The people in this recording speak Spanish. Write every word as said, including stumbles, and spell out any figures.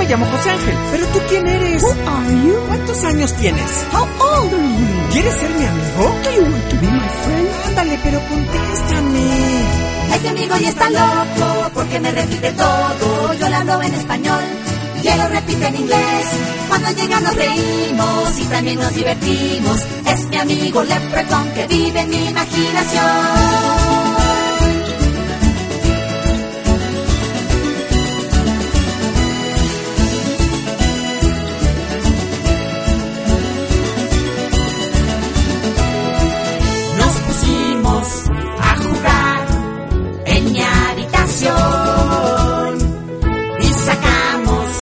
llamo José Ángel. ¿Pero tú quién eres? Who are you? ¿Cuántos años tienes? How old are you? ¿Quieres ser mi amigo? Do you want to be my friend? Ándale, pero contéstame. Este amigo ya está loco porque me repite todo. Yo le hablo en español y él lo repite en inglés. Cuando llega nos reímos y también nos divertimos. Es mi amigo Leprechaun que vive en mi imaginación.